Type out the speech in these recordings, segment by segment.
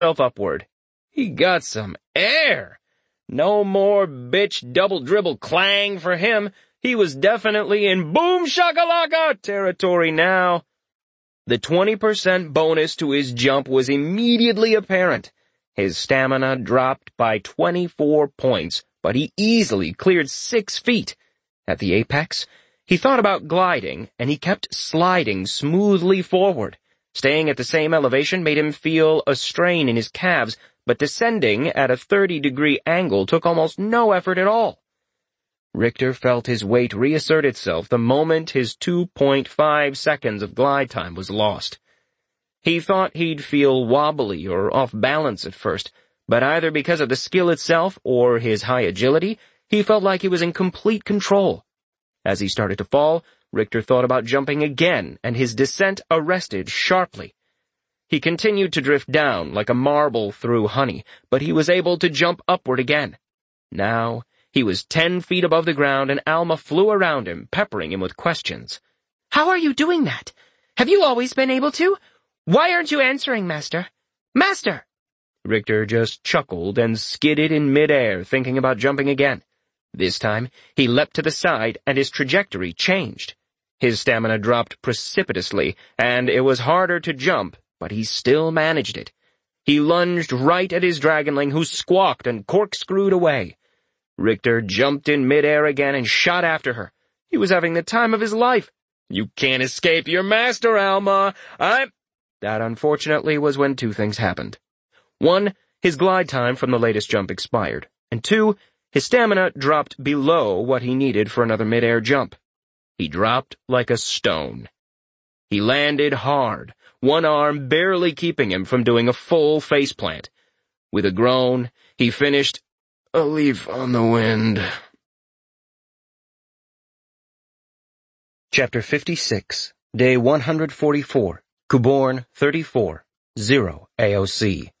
upward. He got some air. No more bitch double dribble clang for him. He was definitely in boom shakalaka territory now. The 20% bonus to his jump was immediately apparent. His stamina dropped by 24 points, but he easily cleared 6 feet. At the apex, he thought about gliding, and he kept sliding smoothly forward. Staying at the same elevation made him feel a strain in his calves, but descending at a 30-degree angle took almost no effort at all. Richter felt his weight reassert itself the moment his 2.5 seconds of glide time was lost. He thought he'd feel wobbly or off balance at first, but either because of the skill itself or his high agility, he felt like he was in complete control. As he started to fall, Richter thought about jumping again, and his descent arrested sharply. He continued to drift down like a marble through honey, but he was able to jump upward again. Now, he was 10 feet above the ground, and Alma flew around him, peppering him with questions. "How are you doing that? Have you always been able to? Why aren't you answering, Master? Master!" Richter just chuckled and skidded in midair, thinking about jumping again. This time, he leapt to the side, and his trajectory changed. His stamina dropped precipitously, and it was harder to jump, but he still managed it. He lunged right at his dragonling, who squawked and corkscrewed away. Richter jumped in midair again and shot after her. He was having the time of his life. "You can't escape your master, Alma. That, unfortunately, was when 2 things happened. 1, his glide time from the latest jump expired, and 2, his stamina dropped below what he needed for another midair jump. He dropped like a stone. He landed hard, one arm barely keeping him from doing a full faceplant. With a groan, he finished, "A leaf on the wind." Chapter 56, Day 144, Kuborn 34, 0 AOC.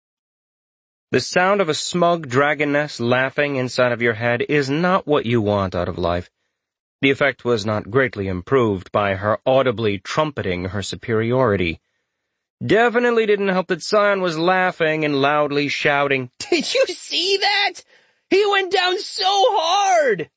The sound of a smug dragoness laughing inside of your head is not what you want out of life. The effect was not greatly improved by her audibly trumpeting her superiority. Definitely didn't help that Sion was laughing and loudly shouting, "Did you see that? He went down so hard!"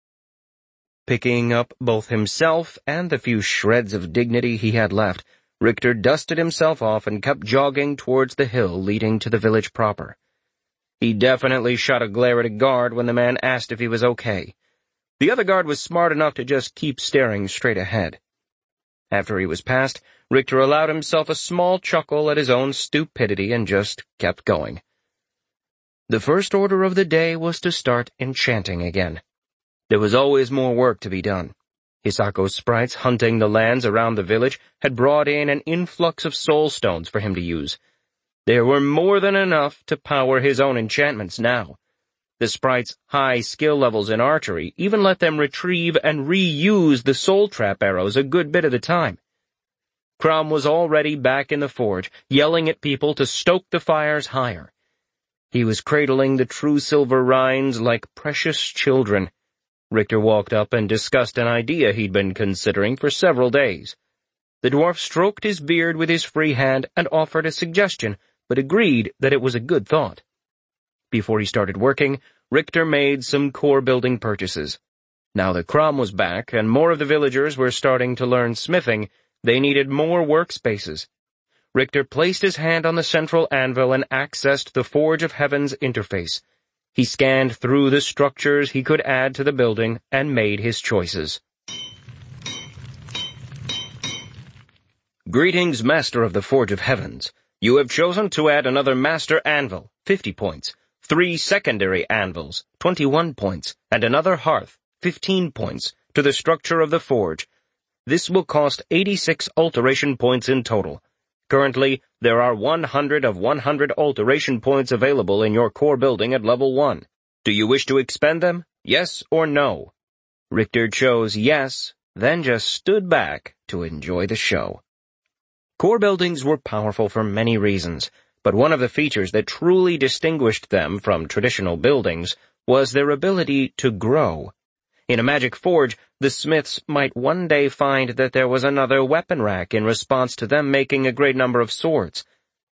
Picking up both himself and the few shreds of dignity he had left, Richter dusted himself off and kept jogging towards the hill leading to the village proper. He definitely shot a glare at a guard when the man asked if he was okay. The other guard was smart enough to just keep staring straight ahead. After he was past, Richter allowed himself a small chuckle at his own stupidity and just kept going. The first order of the day was to start enchanting again. There was always more work to be done. Hisako's sprites hunting the lands around the village had brought in an influx of soul stones for him to use. There were more than enough to power his own enchantments now. The sprites' high skill levels in archery even let them retrieve and reuse the soul trap arrows a good bit of the time. Crom was already back in the forge, yelling at people to stoke the fires higher. He was cradling the true silver rinds like precious children. Richter walked up and discussed an idea he'd been considering for several days. The dwarf stroked his beard with his free hand and offered a suggestion, but agreed that it was a good thought. Before he started working, Richter made some core-building purchases. Now that Crom was back and more of the villagers were starting to learn smithing, they needed more workspaces. Richter placed his hand on the central anvil and accessed the Forge of Heaven's interface. He scanned through the structures he could add to the building and made his choices. Greetings, Master of the Forge of Heavens. You have chosen to add another Master Anvil, 50 points, 3 secondary anvils, 21 points, and another hearth, 15 points, to the structure of the forge. This will cost 86 alteration points in total. Currently, there are 100 of 100 alteration points available in your core building at level 1. Do you wish to expend them? Yes or no? Richter chose yes, then just stood back to enjoy the show. Core buildings were powerful for many reasons, but one of the features that truly distinguished them from traditional buildings was their ability to grow. In a magic forge, the smiths might one day find that there was another weapon rack in response to them making a great number of swords.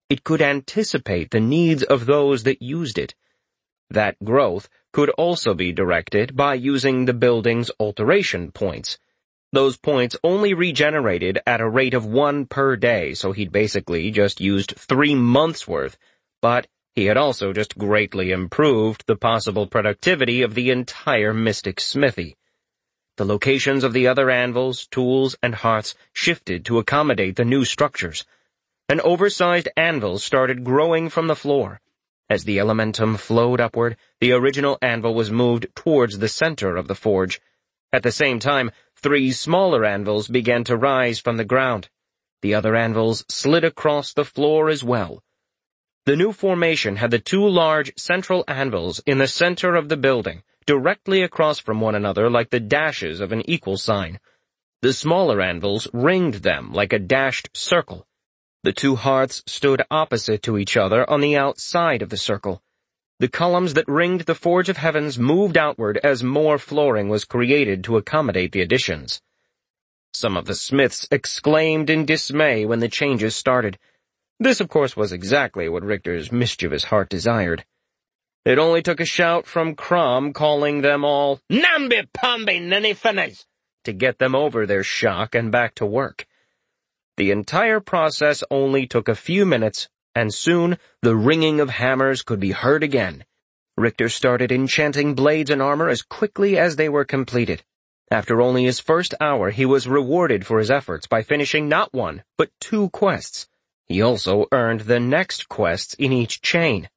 It could anticipate the needs of those that used it. That growth could also be directed by using the building's alteration points. Those points only regenerated at a rate of 1 per day, so he'd basically just used 3 months' worth, but he had also just greatly improved the possible productivity of the entire Mystic Smithy. The locations of the other anvils, tools, and hearths shifted to accommodate the new structures. An oversized anvil started growing from the floor. As the elementum flowed upward, the original anvil was moved towards the center of the forge. At the same time, 3 smaller anvils began to rise from the ground. The other anvils slid across the floor as well. The new formation had the 2 large central anvils in the center of the building, directly across from one another like the dashes of an equal sign. The smaller anvils ringed them like a dashed circle. The 2 hearths stood opposite to each other on the outside of the circle. The columns that ringed the Forge of Heavens moved outward as more flooring was created to accommodate the additions. Some of the smiths exclaimed in dismay when the changes started. This, of course, was exactly what Richter's mischievous heart desired. It only took a shout from Crom calling them all namby-pamby ninny-finnies to get them over their shock and back to work. The entire process only took a few minutes, and soon the ringing of hammers could be heard again. Richter started enchanting blades and armor as quickly as they were completed. After only his first hour, he was rewarded for his efforts by finishing not 1, but 2 quests. He also earned the next quests in each chain.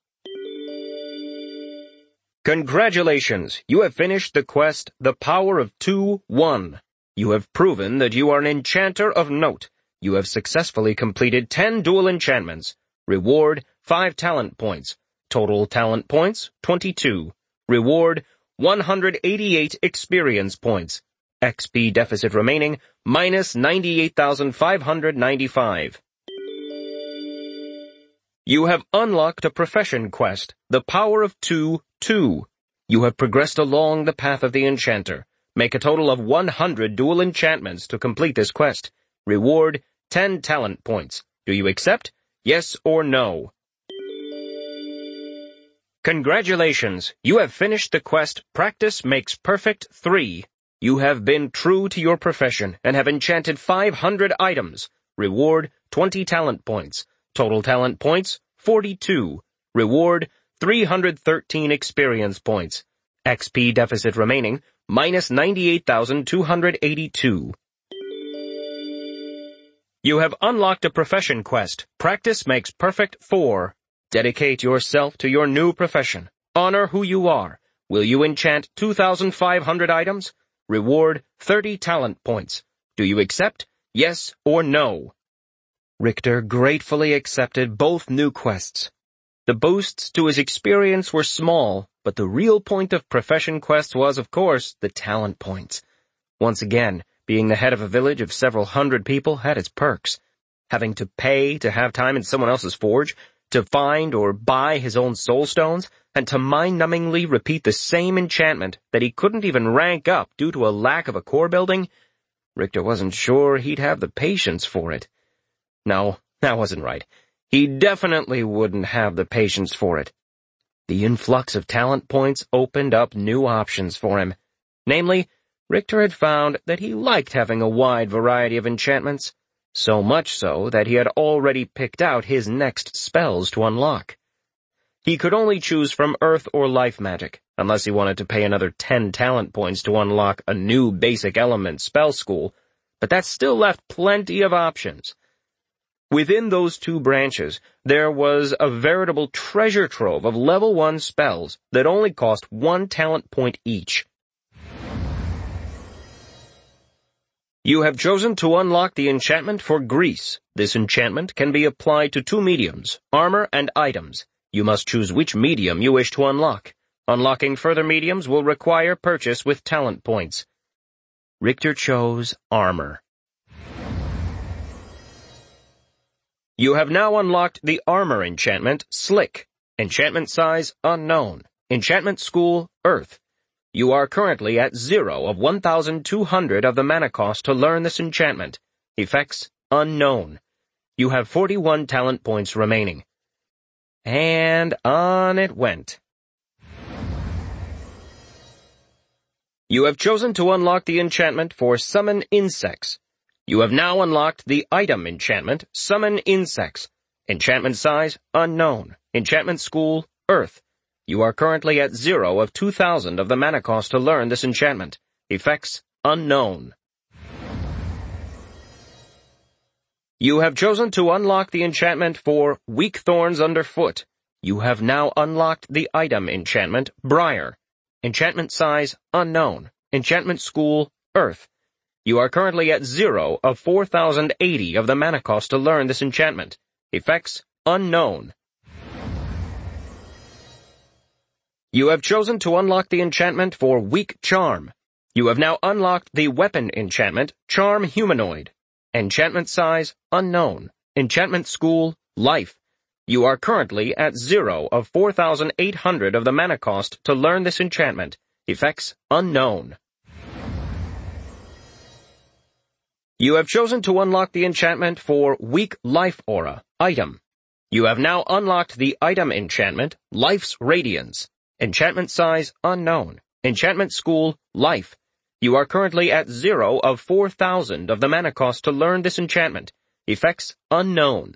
Congratulations! You have finished the quest, The Power of 2-1. You have proven that you are an enchanter of note. You have successfully completed 10 dual enchantments. Reward, 5 talent points. Total talent points, 22. Reward, 188 experience points. XP deficit remaining, minus 98,595. You have unlocked a profession quest, The Power of 2-2. You have progressed along the path of the enchanter. Make a total of 100 dual enchantments to complete this quest. Reward, 10 talent points. Do you accept? Yes or no? Congratulations! You have finished the quest Practice Makes Perfect 3. You have been true to your profession and have enchanted 500 items. Reward, 20 talent points. Total talent points, 42. Reward, 313 experience points. XP deficit remaining, minus 98,282. You have unlocked a profession quest, Practice Makes Perfect 4. Dedicate yourself to your new profession. Honor who you are. Will you enchant 2,500 items? Reward, 30 talent points. Do you accept? Yes or no? Richter gratefully accepted both new quests. The boosts to his experience were small, but the real point of profession quests was, of course, the talent points. Once again, being the head of a village of several hundred people had its perks. Having to pay to have time in someone else's forge, to find or buy his own soul stones, and to mind-numbingly repeat the same enchantment that he couldn't even rank up due to a lack of a core building, Richter wasn't sure he'd have the patience for it. No, that wasn't right. He definitely wouldn't have the patience for it. The influx of talent points opened up new options for him. Namely, Richter had found that he liked having a wide variety of enchantments, so much so that he had already picked out his next spells to unlock. He could only choose from earth or life magic, unless he wanted to pay another 10 talent points to unlock a new basic element spell school, but that still left plenty of options. Within those 2 branches, there was a veritable treasure trove of level 1 spells that only cost 1 talent point each. You have chosen to unlock the enchantment for Grease. This enchantment can be applied to 2 mediums, armor and items. You must choose which medium you wish to unlock. Unlocking further mediums will require purchase with talent points. Richter chose armor. You have now unlocked the armor enchantment, Slick. Enchantment size, unknown. Enchantment school, Earth. You are currently at 0 of 1,200 of the mana cost to learn this enchantment. Effects, unknown. You have 41 talent points remaining. and on it went. You have chosen to unlock the enchantment for Summon Insects. You have now unlocked the item enchantment, Summon Insects. Enchantment size, unknown. Enchantment school, Earth. You are currently at 0 of 2,000 of the mana cost to learn this enchantment. Effects, unknown. You have chosen to unlock the enchantment for Weak Thorns Underfoot. You have now unlocked the item enchantment, Briar. Enchantment size, unknown. Enchantment school, Earth. You are currently at 0 of 4,080 of the mana cost to learn this enchantment. Effects, unknown. You have chosen to unlock the enchantment for Weak Charm. You have now unlocked the weapon enchantment, Charm Humanoid. Enchantment size, unknown. Enchantment school, Life. You are currently at 0 of 4,800 of the mana cost to learn this enchantment. Effects, unknown. You have chosen to unlock the enchantment for Weak Life Aura, item. You have now unlocked the item enchantment, Life's Radiance. Enchantment size, unknown. Enchantment school, Life. You are currently at 0 of 4,000 of the mana cost to learn this enchantment. Effects, unknown.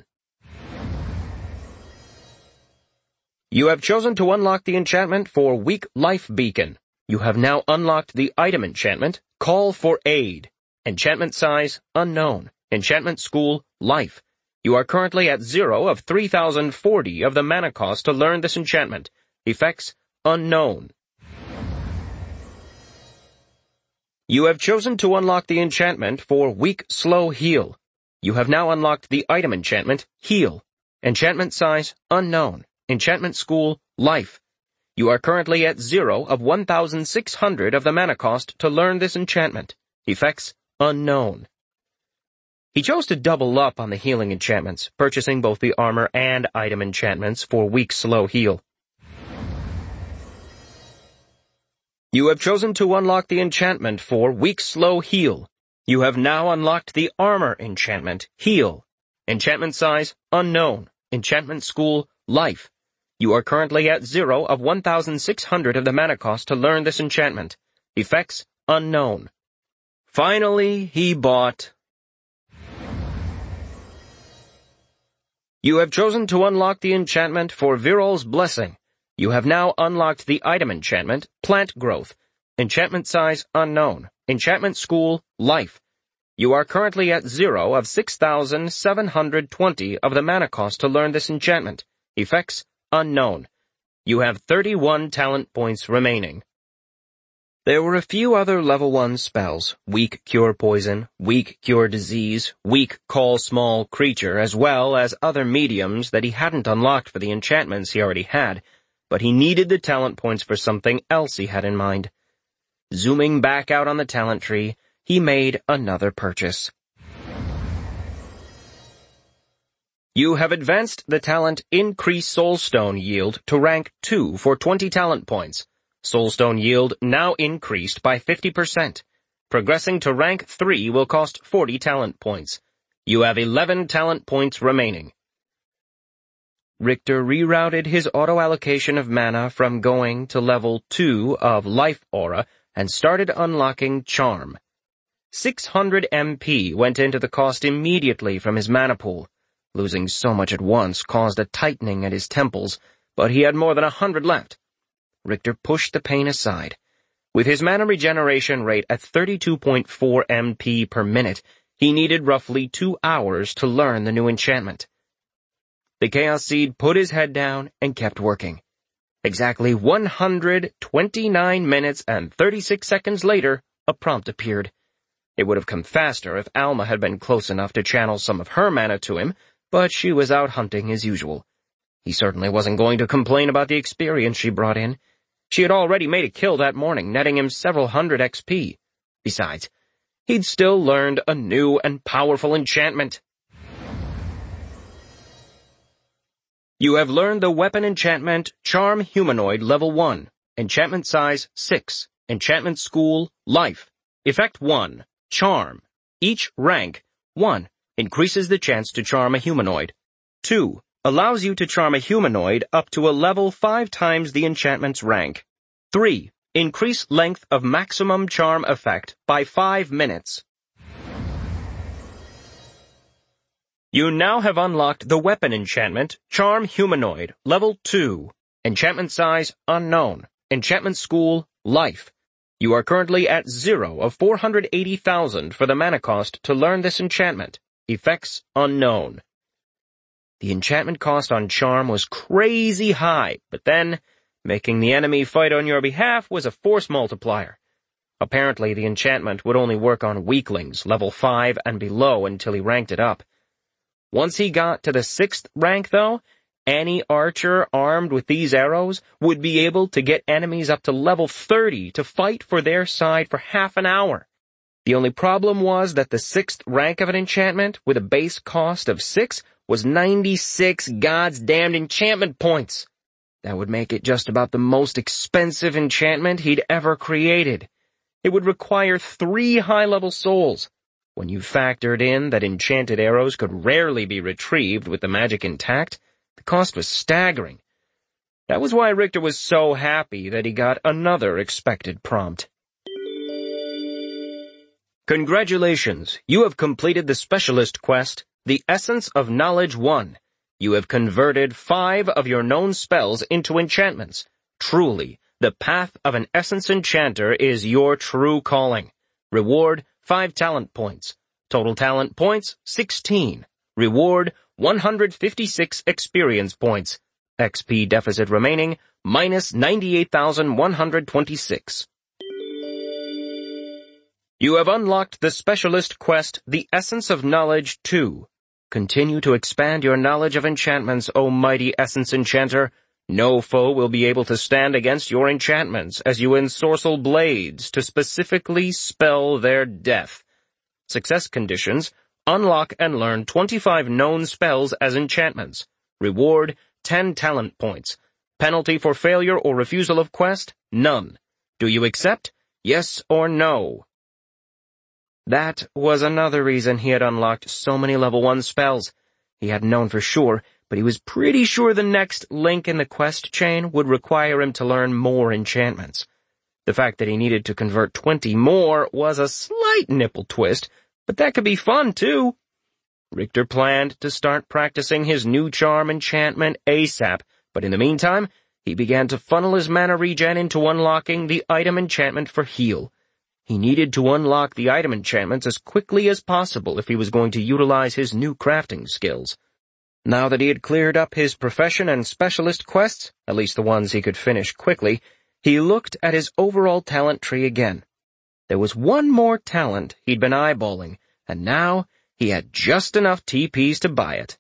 You have chosen to unlock the enchantment for Weak Life Beacon. You have now unlocked the item enchantment, Call for Aid. Enchantment size, unknown. Enchantment school, Life. You are currently at 0 of 3,040 of the mana cost to learn this enchantment. Effects, unknown. You have chosen to unlock the enchantment for Weak Slow Heal. You have now unlocked the item enchantment, Heal. Enchantment size, unknown. Enchantment school, Life. You are currently at 0 of 1,600 of the mana cost to learn this enchantment. Effects, unknown. He chose to double up on the healing enchantments, purchasing both the armor and item enchantments for Weak Slow Heal. You have chosen to unlock the enchantment for Weak Slow Heal. You have now unlocked the armor enchantment, Heal. Enchantment size, unknown. Enchantment school, Life. You are currently at 0 of 1,600 of the mana cost to learn this enchantment. Effects, unknown. Finally, he bought. You have chosen to unlock the enchantment for Viral's Blessing. You have now unlocked the item enchantment, Plant Growth. Enchantment size, unknown. Enchantment school, Life. You are currently at 0 of 6,720 of the mana cost to learn this enchantment. Effects, unknown. You have 31 talent points remaining. There were a few other level 1 spells, Weak Cure Poison, Weak Cure Disease, Weak Call Small Creature, as well as other mediums that he hadn't unlocked for the enchantments he already had, but he needed the talent points for something else he had in mind. Zooming back out on the talent tree, he made another purchase. You have advanced the talent Increase Soulstone Yield to rank 2 for 20 talent points. Soulstone Yield now increased by 50%. Progressing to rank 3 will cost 40 talent points. You have 11 talent points remaining. Richter rerouted his auto-allocation of mana from going to level 2 of Life Aura and started unlocking Charm. 600 MP went into the cost immediately from his mana pool. Losing so much at once caused a tightening at his temples, but he had more than 100 left. Richter pushed the pain aside. With his mana regeneration rate at 32.4 MP per minute, he needed roughly 2 hours to learn the new enchantment. The Chaos Seed put his head down and kept working. Exactly 129 minutes and 36 seconds later, a prompt appeared. It would have come faster if Alma had been close enough to channel some of her mana to him, but she was out hunting as usual. He certainly wasn't going to complain about the experience she brought in. She had already made a kill that morning, netting him several hundred XP. Besides, he'd still learned a new and powerful enchantment. You have learned the weapon enchantment Charm Humanoid Level 1. Enchantment size 6. Enchantment school Life. Effect 1. Charm. Each rank 1. Increases the chance to charm a humanoid. 2. Allows you to charm a humanoid up to a level 5 times the enchantment's rank. 3. Increase length of maximum charm effect by 5 minutes. You now have unlocked the weapon enchantment, Charm Humanoid, level 2. Enchantment size, unknown. Enchantment school, life. You are currently at 0 of 480,000 for the mana cost to learn this enchantment. Effects, unknown. The enchantment cost on Charm was crazy high, but then, making the enemy fight on your behalf was a force multiplier. Apparently, the enchantment would only work on weaklings, level 5 and below until he ranked it up. Once he got to the 6th rank, though, any archer armed with these arrows would be able to get enemies up to level 30 to fight for their side for half an hour. The only problem was that the 6th rank of an enchantment, with a base cost of 6, was 96 goddamned enchantment points. That would make it just about the most expensive enchantment he'd ever created. It would require 3 high-level souls. When you factored in that enchanted arrows could rarely be retrieved with the magic intact, the cost was staggering. That was why Richter was so happy that he got another expected prompt. Congratulations, you have completed the specialist quest, The Essence of Knowledge 1. You have converted 5 of your known spells into enchantments. Truly, the path of an essence enchanter is your true calling. Reward, 5 talent points. Total talent points, 16. Reward, 156 experience points. XP deficit remaining, minus 98,126. You have unlocked the specialist quest, The Essence of Knowledge 2. Continue to expand your knowledge of enchantments, O mighty essence enchanter. No foe will be able to stand against your enchantments as you ensorcel blades to specifically spell their death. Success conditions: unlock and learn 25 known spells as enchantments. Reward, 10 talent points. Penalty for failure or refusal of quest, none. Do you accept? Yes or no? That was another reason he had unlocked so many level 1 spells. He hadn't known for sure, but he was pretty sure the next link in the quest chain would require him to learn more enchantments. The fact that he needed to convert 20 more was a slight nipple twist, but that could be fun too. Richter planned to start practicing his new charm enchantment ASAP, but in the meantime, he began to funnel his mana regen into unlocking the item enchantment for heal. He needed to unlock the item enchantments as quickly as possible if he was going to utilize his new crafting skills. Now that he had cleared up his profession and specialist quests, at least the ones he could finish quickly, he looked at his overall talent tree again. There was one more talent he'd been eyeballing, and now he had just enough TPs to buy it.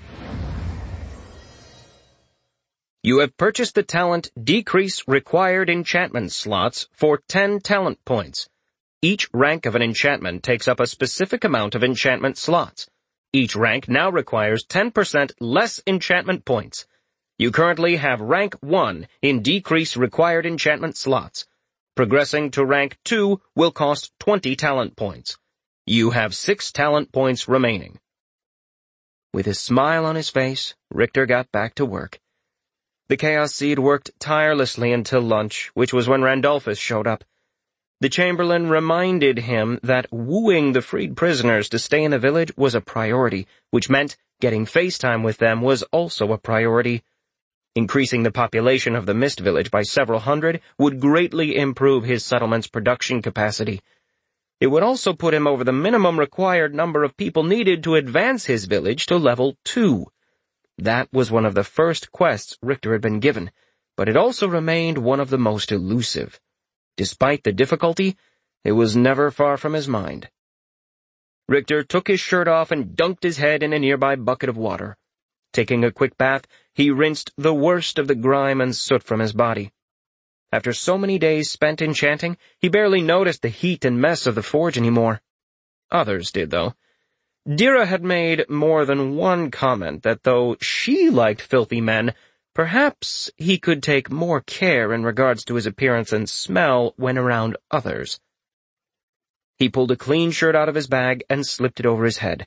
You have purchased the talent Decrease Required Enchantment Slots for 10 talent points. Each rank of an enchantment takes up a specific amount of enchantment slots. Each rank now requires 10% less enchantment points. You currently have rank 1 in Decrease Required Enchantment Slots. Progressing to rank 2 will cost 20 talent points. You have 6 talent points remaining. With a smile on his face, Richter got back to work. The Chaos Seed worked tirelessly until lunch, which was when Randolphus showed up. The Chamberlain reminded him that wooing the freed prisoners to stay in the village was a priority, which meant getting FaceTime with them was also a priority. Increasing the population of the Mist Village by several hundred would greatly improve his settlement's production capacity. It would also put him over the minimum required number of people needed to advance his village to level 2. That was one of the first quests Richter had been given, but it also remained one of the most elusive. Despite the difficulty, it was never far from his mind. Richter took his shirt off and dunked his head in a nearby bucket of water. Taking a quick bath, he rinsed the worst of the grime and soot from his body. After so many days spent enchanting, he barely noticed the heat and mess of the forge anymore. Others did, though. Dira had made more than one comment that though she liked filthy men, perhaps he could take more care in regards to his appearance and smell when around others. He pulled a clean shirt out of his bag and slipped it over his head.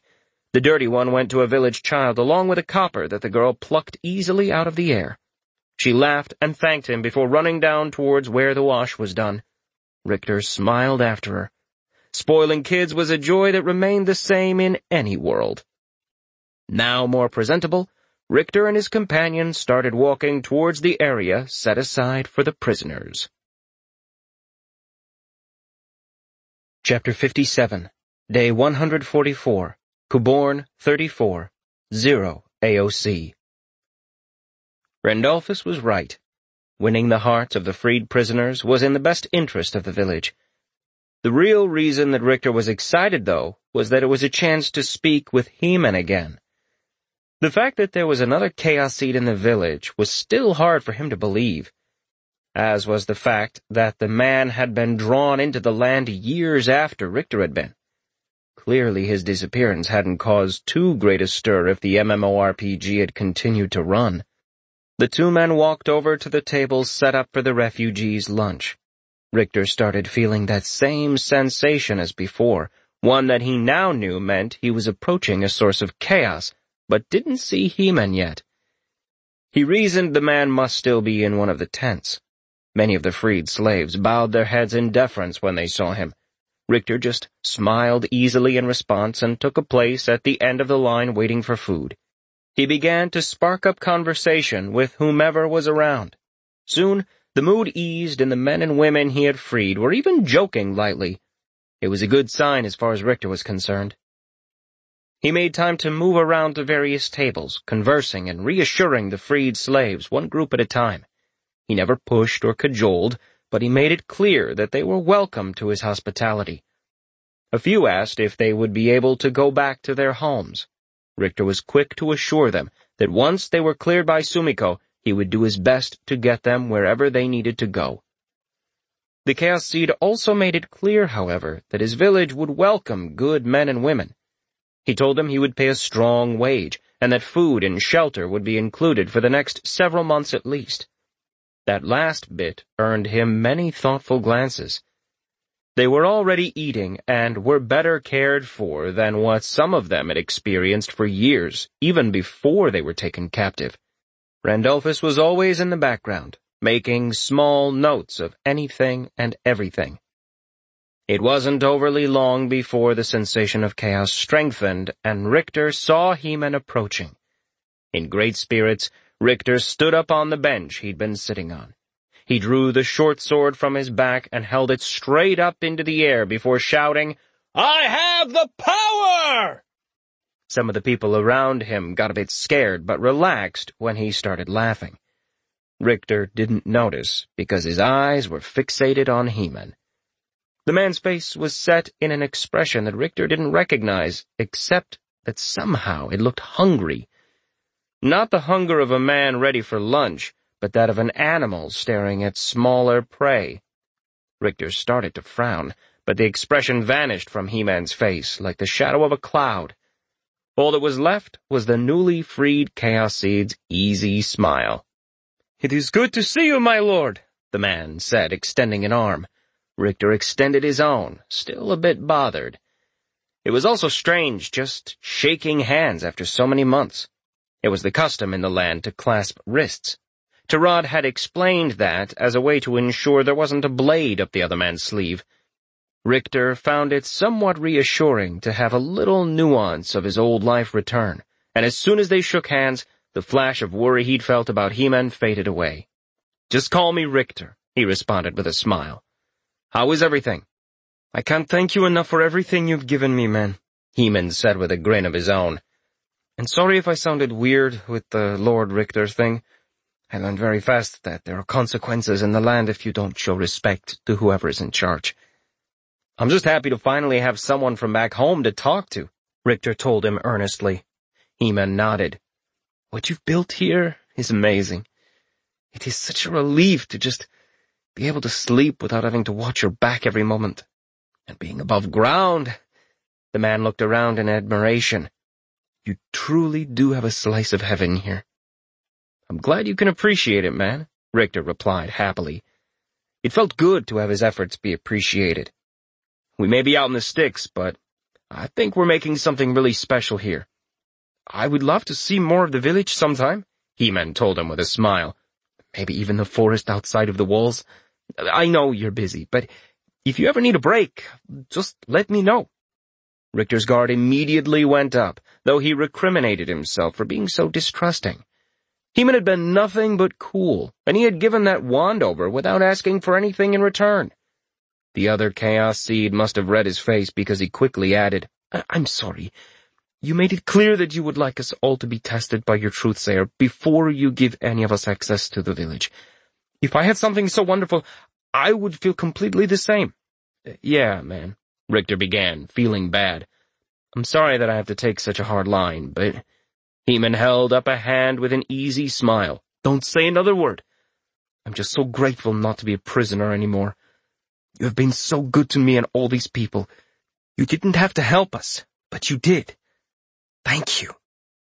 The dirty one went to a village child along with a copper that the girl plucked easily out of the air. She laughed and thanked him before running down towards where the wash was done. Richter smiled after her. Spoiling kids was a joy that remained the same in any world. Now more presentable, Richter and his companion started walking towards the area set aside for the prisoners. Chapter 57, Day 144, Kuborn 34, 0 AOC. Randolphus was right. Winning the hearts of the freed prisoners was in the best interest of the village. The real reason that Richter was excited, though, was that it was a chance to speak with He-Man again. The fact that there was another Chaos Seed in the village was still hard for him to believe, as was the fact that the man had been drawn into the land years after Richter had been. Clearly his disappearance hadn't caused too great a stir if the MMORPG had continued to run. The two men walked over to the table set up for the refugees' lunch. Richter started feeling that same sensation as before, one that he now knew meant he was approaching a source of chaos, but didn't see He-Man yet. He reasoned the man must still be in one of the tents. Many of the freed slaves bowed their heads in deference when they saw him. Richter just smiled easily in response and took a place at the end of the line waiting for food. He began to spark up conversation with whomever was around. Soon, the mood eased and the men and women he had freed were even joking lightly. It was a good sign as far as Richter was concerned. He made time to move around the various tables, conversing and reassuring the freed slaves one group at a time. He never pushed or cajoled, but he made it clear that they were welcome to his hospitality. A few asked if they would be able to go back to their homes. Richter was quick to assure them that once they were cleared by Sumiko, he would do his best to get them wherever they needed to go. The Chaos Seed also made it clear, however, that his village would welcome good men and women. He told them he would pay a strong wage, and that food and shelter would be included for the next several months at least. That last bit earned him many thoughtful glances. They were already eating and were better cared for than what some of them had experienced for years, even before they were taken captive. Randolphus was always in the background, making small notes of anything and everything. It wasn't overly long before the sensation of chaos strengthened and Richter saw He-Man approaching. In great spirits, Richter stood up on the bench he'd been sitting on. He drew the short sword from his back and held it straight up into the air before shouting, "I have the power!" Some of the people around him got a bit scared but relaxed when he started laughing. Richter didn't notice because his eyes were fixated on He-Man. The man's face was set in an expression that Richter didn't recognize, except that somehow it looked hungry. Not the hunger of a man ready for lunch, but that of an animal staring at smaller prey. Richter started to frown, but the expression vanished from He-Man's face like the shadow of a cloud. All that was left was the newly freed Chaos Seed's easy smile. "It is good to see you, my lord," the man said, extending an arm. Richter extended his own, still a bit bothered. It was also strange just shaking hands after so many months. It was the custom in the land to clasp wrists. Tarad had explained that as a way to ensure there wasn't a blade up the other man's sleeve. Richter found it somewhat reassuring to have a little nuance of his old life return, and as soon as they shook hands, the flash of worry he'd felt about He-Man faded away. "Just call me Richter," he responded with a smile. "How is everything?" "I can't thank you enough for everything you've given me, man," He-Man said with a grin of his own. "And sorry if I sounded weird with the Lord Richter thing. I learned very fast that there are consequences in the land if you don't show respect to whoever is in charge." "I'm just happy to finally have someone from back home to talk to," Richter told him earnestly. He-Man nodded. "What you've built here is amazing. It is such a relief to just be able to sleep without having to watch your back every moment. And being above ground." The man looked around in admiration. "You truly do have a slice of heaven here." "I'm glad you can appreciate it, man," Richter replied happily. It felt good to have his efforts be appreciated. "We may be out in the sticks, but I think we're making something really special here. I would love to see more of the village sometime, He-Man told him with a smile. Maybe even the forest outside of the walls. I know you're busy, but if you ever need a break, just let me know. Richter's guard immediately went up, though he recriminated himself for being so distrusting. He-Man had been nothing but cool, and he had given that wand over without asking for anything in return. The other Chaos Seed must have read his face because he quickly added, I'm sorry. You made it clear that you would like us all to be tested by your Truthsayer before you give any of us access to the village. If I had something so wonderful, I would feel completely the same. Yeah, man, Richter began, feeling bad. I'm sorry that I have to take such a hard line, but He-Man held up a hand with an easy smile. Don't say another word. I'm just so grateful not to be a prisoner anymore. You have been so good to me and all these people. You didn't have to help us, but you did. Thank you.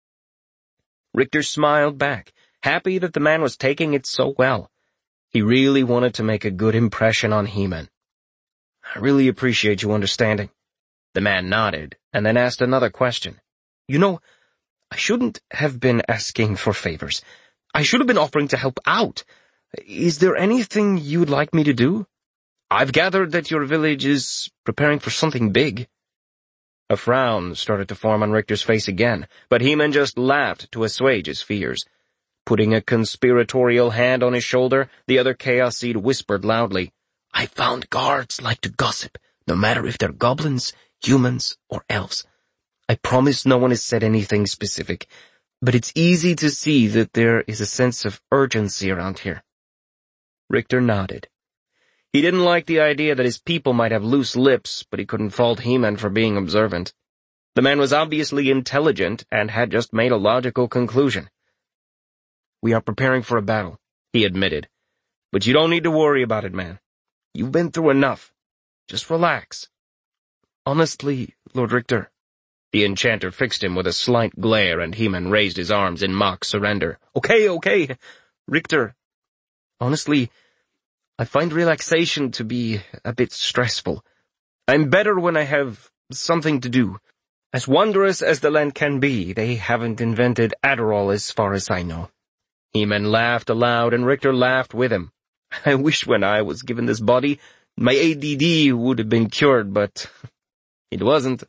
Richter smiled back, happy that the man was taking it so well. He really wanted to make a good impression on He-Man. I really appreciate you understanding. The man nodded, and then asked another question. You know, I shouldn't have been asking for favors. I should have been offering to help out. Is there anything you'd like me to do? I've gathered that your village is preparing for something big. A frown started to form on Richter's face again, but He-Man just laughed to assuage his fears. Putting a conspiratorial hand on his shoulder, the other Chaos Seed whispered loudly, I found guards like to gossip, no matter if they're goblins, humans, or elves. I promise no one has said anything specific, but it's easy to see that there is a sense of urgency around here. Richter nodded. He didn't like the idea that his people might have loose lips, but he couldn't fault He-Man for being observant. The man was obviously intelligent and had just made a logical conclusion. We are preparing for a battle, he admitted. But you don't need to worry about it, man. You've been through enough. Just relax. Honestly, Lord Richter. The enchanter fixed him with a slight glare, and He-Man raised his arms in mock surrender. Okay, Richter. Honestly, I find relaxation to be a bit stressful. I'm better when I have something to do. As wondrous as the land can be, they haven't invented Adderall as far as I know. He-Man laughed aloud, and Richter laughed with him. I wish when I was given this body, my ADD would have been cured, but it wasn't.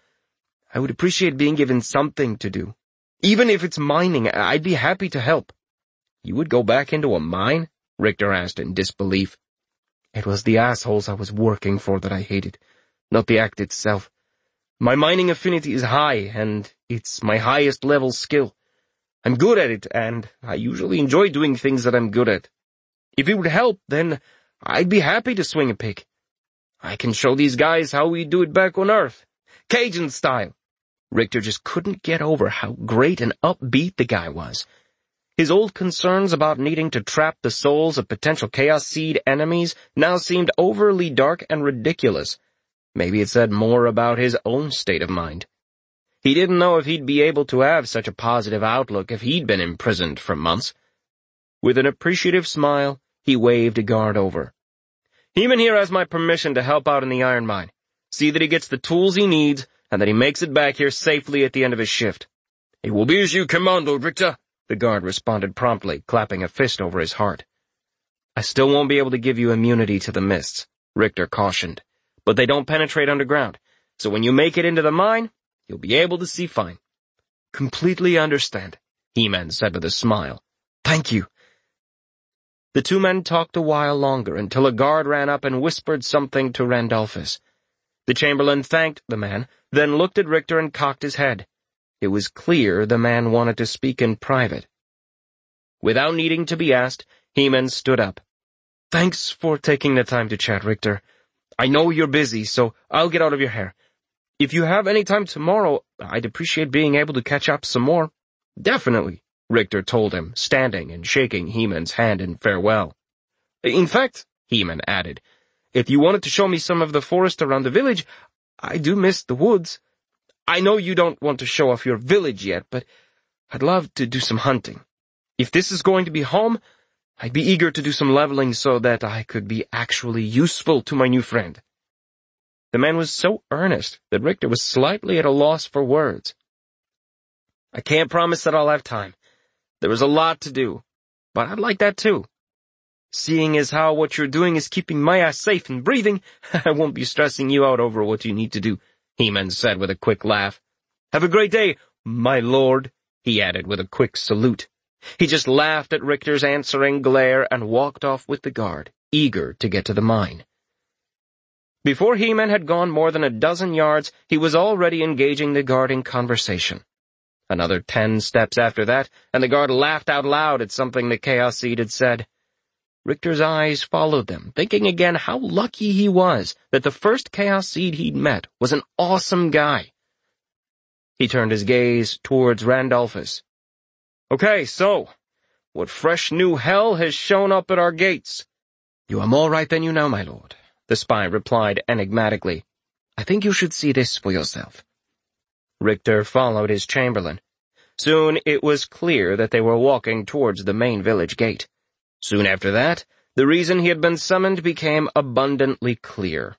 I would appreciate being given something to do. Even if it's mining, I'd be happy to help. You would go back into a mine? Richter asked in disbelief. It was the assholes I was working for that I hated, not the act itself. My mining affinity is high, and it's my highest level skill. I'm good at it, and I usually enjoy doing things that I'm good at. If it would help, then I'd be happy to swing a pick. I can show these guys how we do it back on Earth. Cajun style. Richter just couldn't get over how great and upbeat the guy was. His old concerns about needing to trap the souls of potential Chaos Seed enemies now seemed overly dark and ridiculous. Maybe it said more about his own state of mind. He didn't know if he'd be able to have such a positive outlook if he'd been imprisoned for months. With an appreciative smile, he waved a guard over. He-Man here has my permission to help out in the iron mine. See that he gets the tools he needs, and that he makes it back here safely at the end of his shift. It will be as you command, Lord Richter, the guard responded promptly, clapping a fist over his heart. I still won't be able to give you immunity to the mists, Richter cautioned, but they don't penetrate underground, so when you make it into the mine, you'll be able to see fine. Completely understand, He-Man said with a smile. Thank you. The two men talked a while longer until a guard ran up and whispered something to Randolphus. The Chamberlain thanked the man, then looked at Richter and cocked his head. It was clear the man wanted to speak in private. Without needing to be asked, He-Man stood up. Thanks for taking the time to chat, Richter. I know you're busy, so I'll get out of your hair. If you have any time tomorrow, I'd appreciate being able to catch up some more. Definitely, Richter told him, standing and shaking He-Man's hand in farewell. In fact, He-Man added, if you wanted to show me some of the forest around the village, I do miss the woods. I know you don't want to show off your village yet, but I'd love to do some hunting. If this is going to be home, I'd be eager to do some leveling so that I could be actually useful to my new friend. The man was so earnest that Richter was slightly at a loss for words. "I can't promise that I'll have time. There is a lot to do, but I'd like that too. Seeing as how what you're doing is keeping my ass safe and breathing, I won't be stressing you out over what you need to do," He-Man said with a quick laugh. "Have a great day, my lord," he added with a quick salute. He just laughed at Richter's answering glare and walked off with the guard, eager to get to the mine. Before He-Man had gone more than a dozen yards, he was already engaging the guard in conversation. Another 10 steps after that, and the guard laughed out loud at something the Chaos Seed had said. Richter's eyes followed them, thinking again how lucky he was that the first Chaos Seed he'd met was an awesome guy. He turned his gaze towards Randolphus. "Okay, so, what fresh new hell has shown up at our gates?" "You are more right than you know, my lord," the spy replied enigmatically. "I think you should see this for yourself." Richter followed his chamberlain. Soon it was clear that they were walking towards the main village gate. Soon after that, the reason he had been summoned became abundantly clear.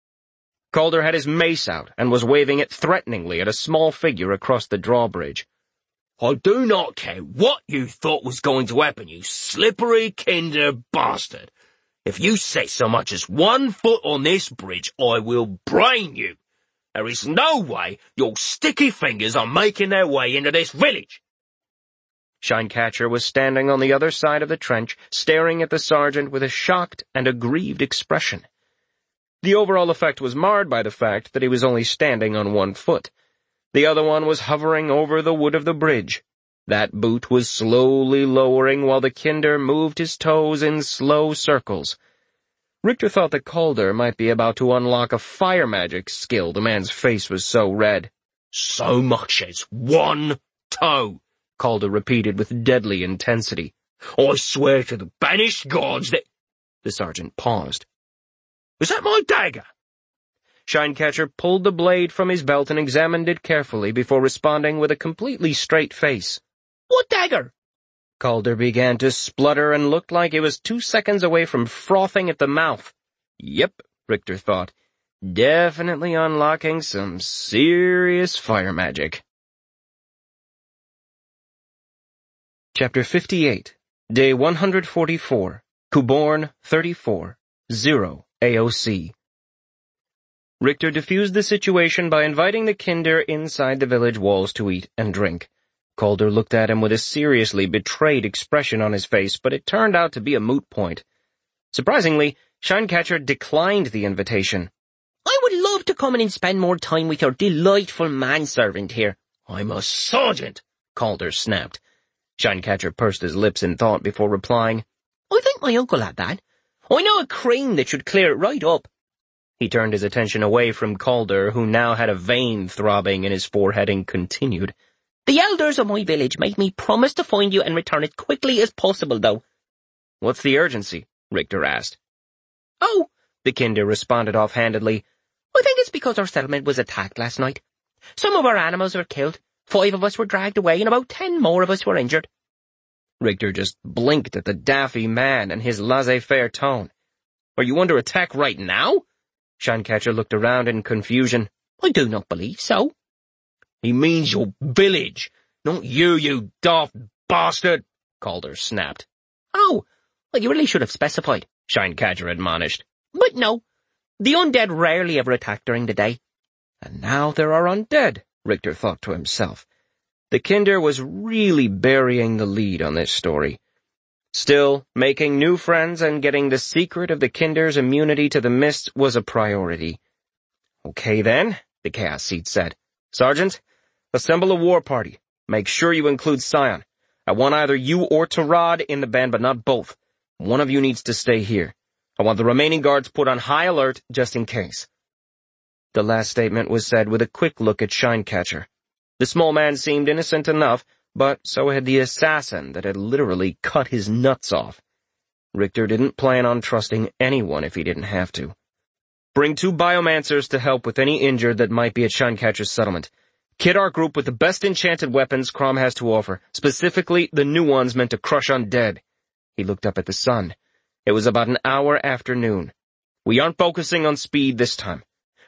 Calder had his mace out and was waving it threateningly at a small figure across the drawbridge. "I do not care what you thought was going to happen, you slippery kinder bastard. If you set so much as 1 foot on this bridge, I will brain you. There is no way your sticky fingers are making their way into this village." Shinecatcher was standing on the other side of the trench, staring at the sergeant with a shocked and aggrieved expression. The overall effect was marred by the fact that he was only standing on 1 foot. The other one was hovering over the wood of the bridge. That boot was slowly lowering while the Kinder moved his toes in slow circles. Richter thought that Calder might be about to unlock a fire magic skill. The man's face was so red. "So much as 1 toe," Calder repeated with deadly intensity. "I swear to the banished gods that—" The sergeant paused. "Is that my dagger?" Shinecatcher pulled the blade from his belt and examined it carefully before responding with a completely straight face. "What dagger?" Calder began to splutter and looked like he was 2 seconds away from frothing at the mouth. Yep, Richter thought. Definitely unlocking some serious fire magic. Chapter 58, Day 144, Kuborn 34, 0 AOC. Richter diffused the situation by inviting the Kinder inside the village walls to eat and drink. Calder looked at him with a seriously betrayed expression on his face, but it turned out to be a moot point. Surprisingly, Shinecatcher declined the invitation. "I would love to come in and spend more time with your delightful manservant here." "I'm a sergeant," Calder snapped. Shinecatcher pursed his lips in thought before replying, "I think my uncle had that. I know a cream that should clear it right up." He turned his attention away from Calder, who now had a vein throbbing in his forehead, and continued, "The elders of my village made me promise to find you and return as quickly as possible, though." "What's the urgency?" Richter asked. "Oh," the Kinder responded offhandedly, "I think it's because our settlement was attacked last night. Some of our animals were killed, 5 of us were dragged away, and about 10 more of us were injured." Richter just blinked at the daffy man and his laissez-faire tone. "Are you under attack right now?" Shinecatcher looked around in confusion. "I do not believe so." "He means your village, not you, you daft bastard," Calder snapped. "Oh, well, you really should have specified," Shinecatcher admonished. "But no, the undead rarely ever attack during the day." And now there are undead, Richter thought to himself. The Kinder was really burying the lead on this story. Still, making new friends and getting the secret of the Kinder's immunity to the mists was a priority. "Okay then," the Chaos Seed said. "Sergeant, assemble a war party. Make sure you include Scion. I want either you or Tarad in the band, but not both. One of you needs to stay here. I want the remaining guards put on high alert just in case." The last statement was said with a quick look at Shinecatcher. The small man seemed innocent enough, but so had the assassin that had literally cut his nuts off. Richter didn't plan on trusting anyone if he didn't have to. "Bring 2 biomancers to help with any injured that might be at Shinecatcher's settlement. Kit our group with the best enchanted weapons Crom has to offer, specifically the new ones meant to crush undead." He looked up at the sun. It was about an hour after noon. "We aren't focusing on speed this time.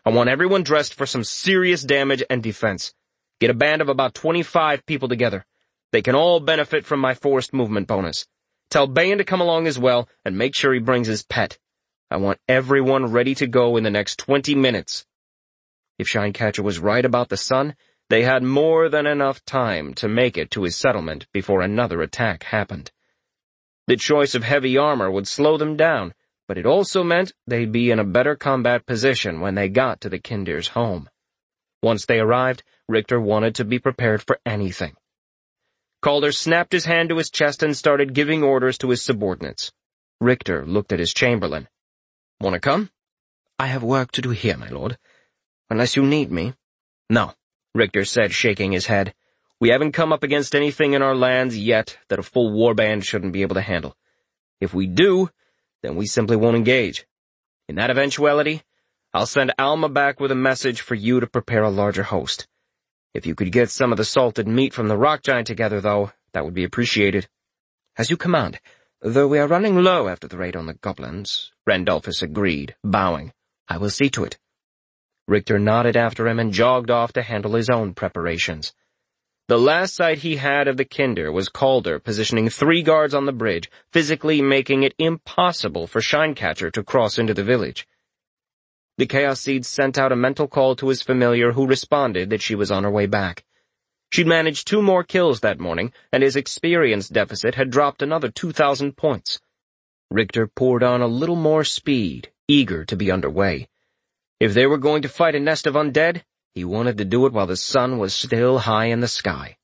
I want everyone dressed for some serious damage and defense. Get a band of about 25 people together. They can all benefit from my forced movement bonus. Tell Bayan to come along as well, and make sure he brings his pet. I want everyone ready to go in the next 20 minutes. If Shinecatcher was right about the sun, they had more than enough time to make it to his settlement before another attack happened. The choice of heavy armor would slow them down, but it also meant they'd be in a better combat position when they got to the Kindir's home. Once they arrived, Richter wanted to be prepared for anything. Calder snapped his hand to his chest and started giving orders to his subordinates. Richter looked at his chamberlain. "Want to come?" "I have work to do here, my lord. Unless you need me." "No," Richter said, shaking his head. "We haven't come up against anything in our lands yet that a full warband shouldn't be able to handle. If we do, then we simply won't engage. In that eventuality, I'll send Alma back with a message for you to prepare a larger host. If you could get some of the salted meat from the rock giant together, though, that would be appreciated." "As you command, though we are running low after the raid on the goblins," Randolphus agreed, bowing. "I will see to it." Richter nodded after him and jogged off to handle his own preparations. The last sight he had of the Kindir was Calder positioning 3 guards on the bridge, physically making it impossible for Shinecatcher to cross into the village. The Chaos Seed sent out a mental call to his familiar, who responded that she was on her way back. She'd managed 2 more kills that morning, and his experience deficit had dropped another 2,000 points. Richter poured on a little more speed, eager to be underway. If they were going to fight a nest of undead, he wanted to do it while the sun was still high in the sky.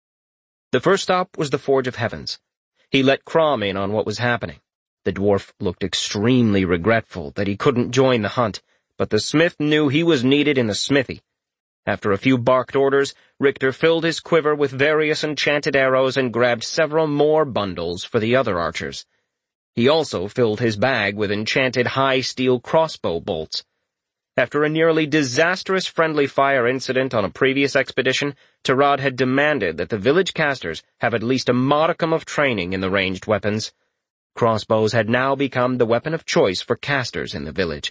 The first stop was the Forge of Heavens. He let Crom in on what was happening. The dwarf looked extremely regretful that he couldn't join the hunt, but the smith knew he was needed in the smithy. After a few barked orders, Richter filled his quiver with various enchanted arrows and grabbed several more bundles for the other archers. He also filled his bag with enchanted high steel crossbow bolts. After a nearly disastrous friendly fire incident on a previous expedition, Tarad had demanded that the village casters have at least a modicum of training in the ranged weapons. Crossbows had now become the weapon of choice for casters in the village.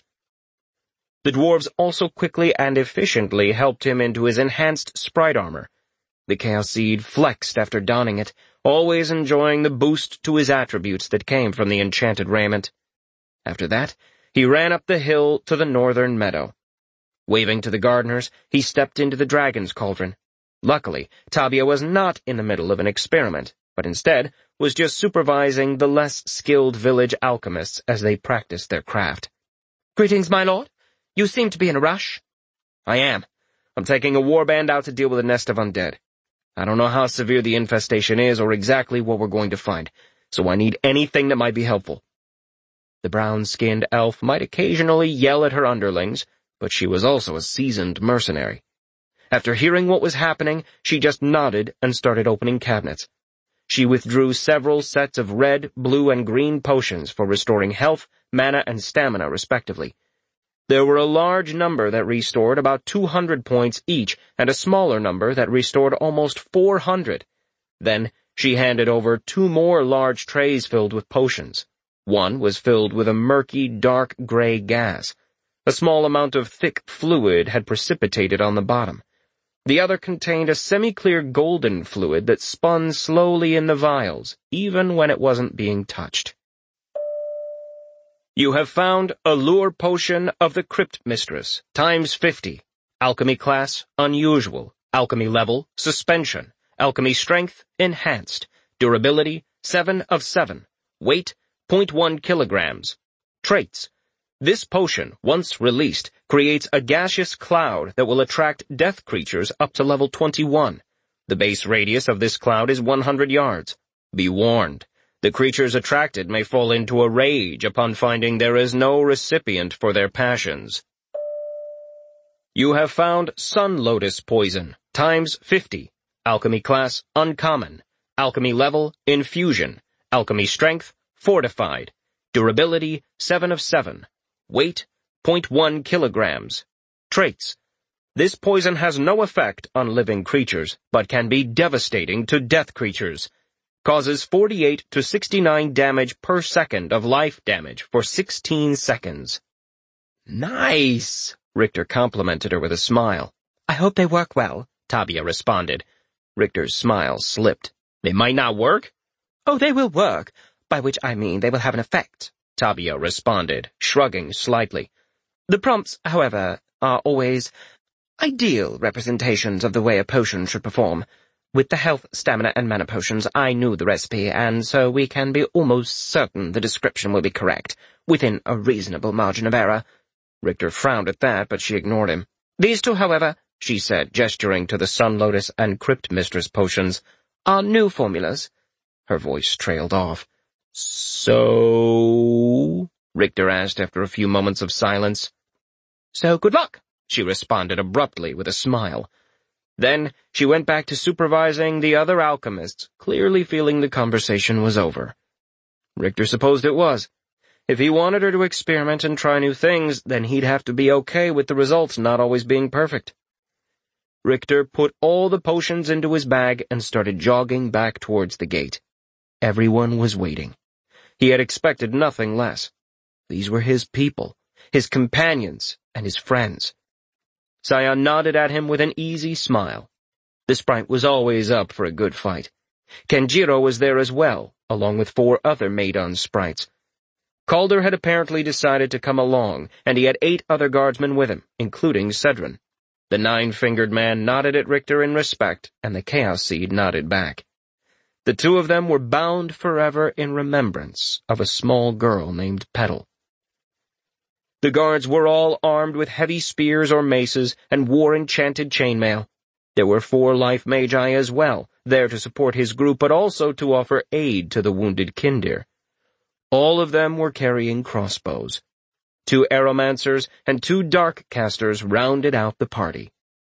The dwarves also quickly and efficiently helped him into his enhanced sprite armor. The Chaos Seed flexed after donning it, always enjoying the boost to his attributes that came from the enchanted raiment. After that, he ran up the hill to the northern meadow. Waving to the gardeners, he stepped into the dragon's cauldron. Luckily, Tabia was not in the middle of an experiment, but instead was just supervising the less skilled village alchemists as they practiced their craft. "Greetings, my lord. You seem to be in a rush." "I am. I'm taking a warband out to deal with a nest of undead. I don't know how severe the infestation is or exactly what we're going to find, so I need anything that might be helpful." The brown-skinned elf might occasionally yell at her underlings, but she was also a seasoned mercenary. After hearing what was happening, she just nodded and started opening cabinets. She withdrew several sets of red, blue, and green potions for restoring health, mana, and stamina, respectively. There were a large number that restored about 200 points each, and a smaller number that restored almost 400. Then she handed over 2 more large trays filled with potions. One was filled with a murky, dark gray gas. A small amount of thick fluid had precipitated on the bottom. The other contained a semi-clear golden fluid that spun slowly in the vials, even when it wasn't being touched. You have found Allure Potion of the Crypt Mistress, times 50. Alchemy class, unusual. Alchemy level, suspension. Alchemy strength, enhanced. Durability, 7 of 7. Weight, 0.1 kilograms. Traits. This potion, once released, creates a gaseous cloud that will attract death creatures up to level 21. The base radius of this cloud is 100 yards. Be warned. The creatures attracted may fall into a rage upon finding there is no recipient for their passions. You have found Sun Lotus Poison, times 50. Alchemy class, uncommon. Alchemy level, infusion. Alchemy strength, fortified. Durability, 7 of 7. Weight, 0.1 kilograms. Traits. This poison has no effect on living creatures, but can be devastating to death creatures. Causes 48 to 69 damage per second of life damage for 16 seconds. "Nice," Richter complimented her with a smile. I hope they work well, Tabia responded. Richter's smile slipped. They might not work? Oh, they will work, by which I mean they will have an effect, Tabia responded, shrugging slightly. The prompts, however, are always ideal representations of the way a potion should perform. With the health, stamina, and mana potions, I knew the recipe, and so we can be almost certain the description will be correct, within a reasonable margin of error. Richter frowned at that, but she ignored him. These two, however, she said, gesturing to the Sun Lotus and Crypt Mistress potions, are new formulas. Her voice trailed off. So? Richter asked after a few moments of silence. So good luck, she responded abruptly with a smile. Then she went back to supervising the other alchemists, clearly feeling the conversation was over. Richter supposed it was. If he wanted her to experiment and try new things, then he'd have to be okay with the results not always being perfect. Richter put all the potions into his bag and started jogging back towards the gate. Everyone was waiting. He had expected nothing less. These were his people, his companions, and his friends. Sion nodded at him with an easy smile. The sprite was always up for a good fight. Kenjiro was there as well, along with 4 other Maidon sprites. Calder had apparently decided to come along, and he had 8 other guardsmen with him, including Cedron. The 9-fingered man nodded at Richter in respect, and the Chaos Seed nodded back. The 2 of them were bound forever in remembrance of a small girl named Petal. The guards were all armed with heavy spears or maces and wore enchanted chainmail. There were 4 life magi as well, there to support his group but also to offer aid to the wounded Kindir. All of them were carrying crossbows. 2 aeromancers and 2 dark casters rounded out the party.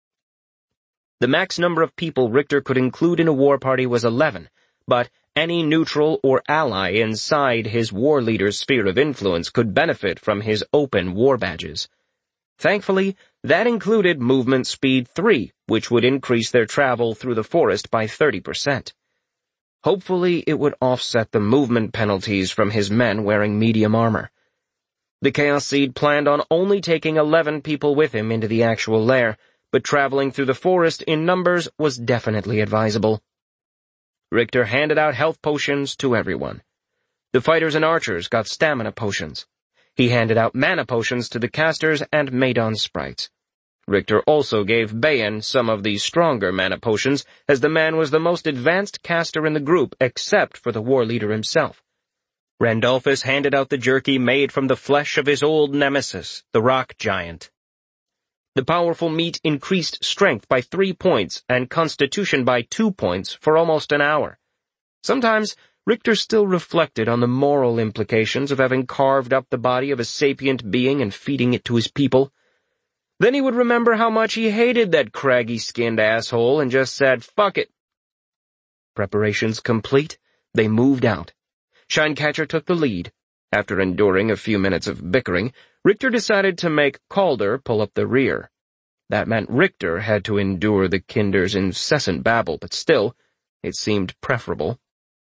The max number of people Richter could include in a war party was 11, but any neutral or ally inside his war leader's sphere of influence could benefit from his open war badges. Thankfully, that included movement speed 3, which would increase their travel through the forest by 30%. Hopefully, it would offset the movement penalties from his men wearing medium armor. The Chaos Seed planned on only taking 11 people with him into the actual lair, but traveling through the forest in numbers was definitely advisable. Richter handed out health potions to everyone. The fighters and archers got stamina potions. He handed out mana potions to the casters and Maidon sprites. Richter also gave Bayan some of the stronger mana potions, as the man was the most advanced caster in the group except for the war leader himself. Randolphus handed out the jerky made from the flesh of his old nemesis, the rock giant. The powerful meat increased strength by 3 points and constitution by 2 points for almost an hour. Sometimes, Richter still reflected on the moral implications of having carved up the body of a sapient being and feeding it to his people. Then he would remember how much he hated that craggy-skinned asshole and just said, "Fuck it." Preparations complete, they moved out. Shinecatcher took the lead. After enduring a few minutes of bickering, Richter decided to make Calder pull up the rear. That meant Richter had to endure the Kinder's incessant babble, but still, it seemed preferable.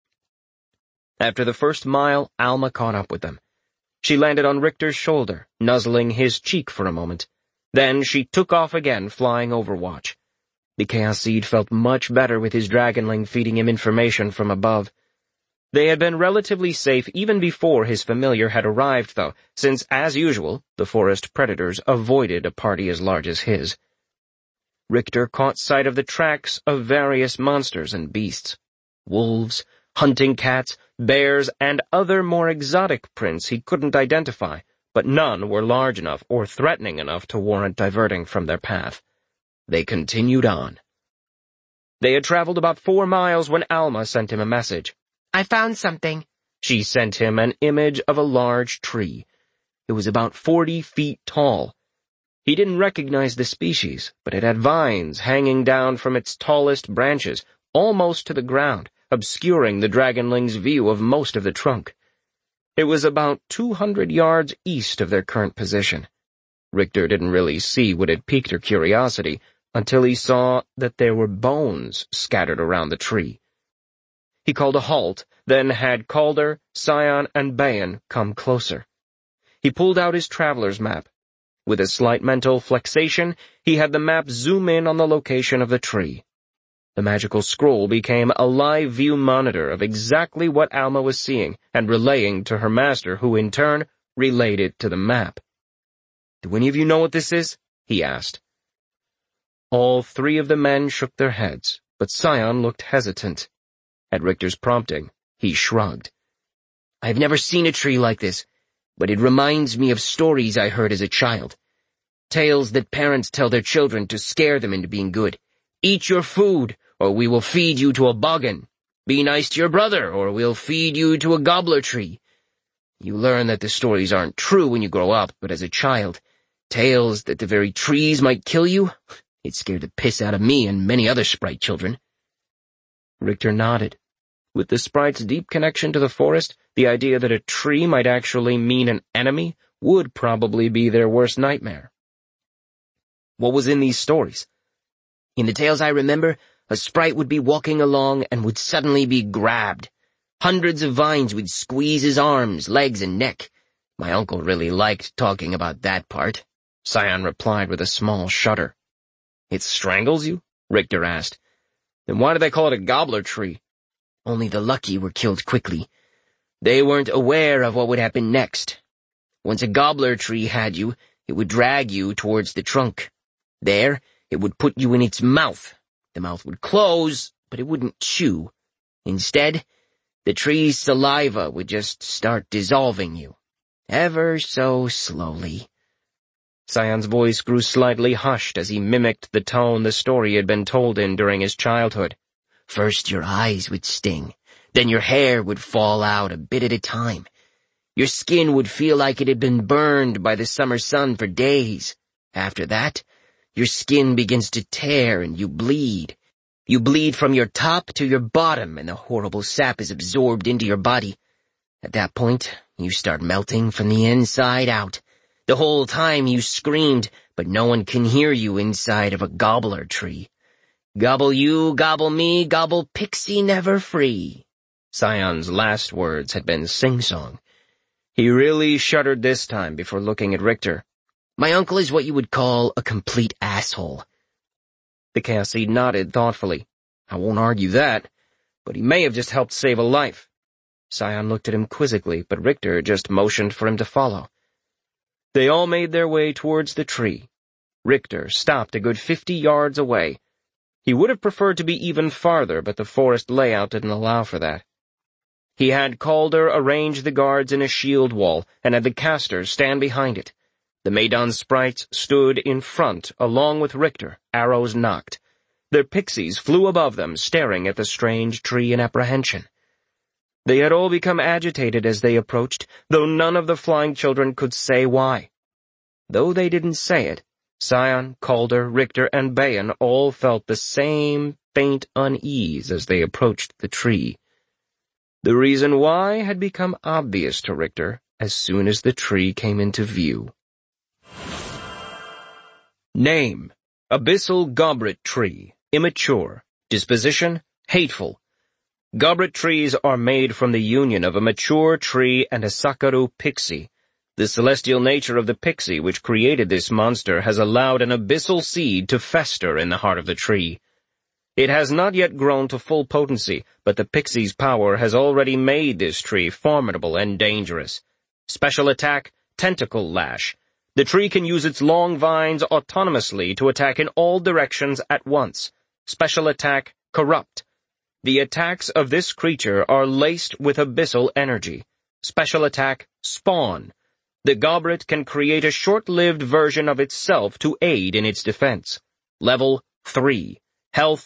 After the first mile, Alma caught up with them. She landed on Richter's shoulder, nuzzling his cheek for a moment. Then she took off again, flying Overwatch. The Chaos Seed felt much better with his dragonling feeding him information from above. They had been relatively safe even before his familiar had arrived, though, since, as usual, the forest predators avoided a party as large as his. Richter caught sight of the tracks of various monsters and beasts. Wolves, hunting cats, bears, and other more exotic prints he couldn't identify, but none were large enough or threatening enough to warrant diverting from their path. They continued on. They had traveled about 4 miles when Alma sent him a message. I found something. She sent him an image of a large tree. It was about 40 feet tall. He didn't recognize the species, but it had vines hanging down from its tallest branches, almost to the ground, obscuring the dragonling's view of most of the trunk. It was about 200 yards east of their current position. Richter didn't really see what had piqued her curiosity until he saw that there were bones scattered around the tree. He called a halt, then had Calder, Sion, and Bayan come closer. He pulled out his traveler's map. With a slight mental flexation, he had the map zoom in on the location of the tree. The magical scroll became a live view monitor of exactly what Alma was seeing and relaying to her master, who in turn relayed it to the map. "Do any of you know what this is?" he asked. All three of the men shook their heads, but Scion looked hesitant. At Richter's prompting, he shrugged. "I've never seen a tree like this, but it reminds me of stories I heard as a child. Tales that parents tell their children to scare them into being good. Eat your food, or we will feed you to a boggin. Be nice to your brother, or we'll feed you to a gobbler tree. You learn that the stories aren't true when you grow up, but as a child, tales that the very trees might kill you, it scared the piss out of me and many other sprite children." Richter nodded. With the sprite's deep connection to the forest, the idea that a tree might actually mean an enemy would probably be their worst nightmare. "What was in these stories?" "In the tales I remember, a sprite would be walking along and would suddenly be grabbed. Hundreds of vines would squeeze his arms, legs, and neck. My uncle really liked talking about that part," Scion replied with a small shudder. "It strangles you?" Richter asked. "Then why do they call it a gobbler tree?" "Only the lucky were killed quickly. They weren't aware of what would happen next. Once a gobbler tree had you, it would drag you towards the trunk. There, it would put you in its mouth. The mouth would close, but it wouldn't chew. Instead, the tree's saliva would just start dissolving you, ever so slowly." Scion's voice grew slightly hushed as he mimicked the tone the story had been told in during his childhood. "First your eyes would sting, then your hair would fall out a bit at a time. Your skin would feel like it had been burned by the summer sun for days. After that, your skin begins to tear and you bleed. You bleed from your top to your bottom, and the horrible sap is absorbed into your body. At that point, you start melting from the inside out. The whole time you screamed, but no one can hear you inside of a gobbler tree. Gobble you, gobble me, gobble pixie never free." Scion's last words had been sing-song. He really shuddered this time before looking at Richter. "My uncle is what you would call a complete asshole." The Chaosseed nodded thoughtfully. "I won't argue that, but he may have just helped save a life." Scion looked at him quizzically, but Richter just motioned for him to follow. They all made their way towards the tree. Richter stopped a good 50 yards away. He would have preferred to be even farther, but the forest layout didn't allow for that. He had Calder arrange the guards in a shield wall and had the casters stand behind it. The Maidon sprites stood in front, along with Richter, arrows nocked. Their pixies flew above them, staring at the strange tree in apprehension. They had all become agitated as they approached, though none of the flying children could say why. Though they didn't say it, Scion, Calder, Richter, and Bayan all felt the same faint unease as they approached the tree. The reason why had become obvious to Richter as soon as the tree came into view. Name: Abyssal Goblet Tree, immature. Disposition: hateful. Goblet trees are made from the union of a mature tree and a Sakaru pixie. The celestial nature of the pixie which created this monster has allowed an abyssal seed to fester in the heart of the tree. It has not yet grown to full potency, but the pixie's power has already made this tree formidable and dangerous. Special attack: Tentacle Lash. The tree can use its long vines autonomously to attack in all directions at once. Special attack: Corrupt. The attacks of this creature are laced with abyssal energy. Special attack: Spawn. The goblet can create a short-lived version of itself to aid in its defense. Level 3. Health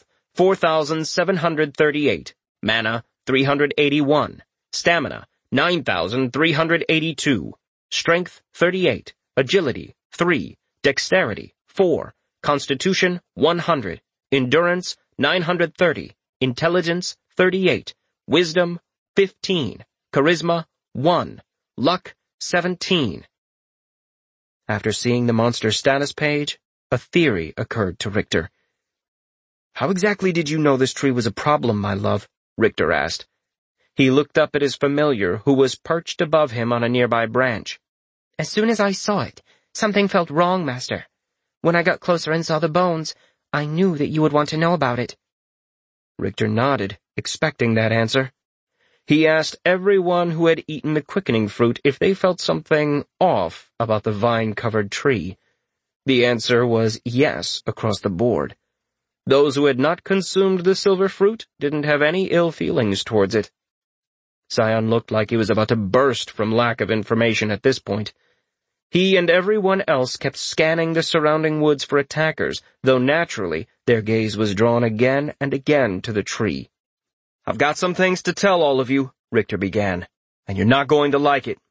4,738. Mana 381. Stamina 9,382. Strength 38. Agility 3. Dexterity 4. Constitution 100. Endurance 930. Intelligence 38. Wisdom 15. Charisma 1. Luck 17. After seeing the monster status page, a theory occurred to Richter. "How exactly did you know this tree was a problem, my love?" Richter asked. He looked up at his familiar, who was perched above him on a nearby branch. "As soon as I saw it, Something felt wrong, Master. When I got closer and saw the bones, I knew that you would want to know about it. Richter nodded, expecting that answer. He asked everyone who had eaten the quickening fruit if they felt something off about the vine-covered tree. The answer was yes across the board. Those who had not consumed the silver fruit didn't have any ill feelings towards it. Sion looked like he was about to burst from lack of information at this point. He and everyone else kept scanning the surrounding woods for attackers, though naturally their gaze was drawn again and again to the tree. "I've got some things to tell all of you," Richter began, "and you're not going to like it."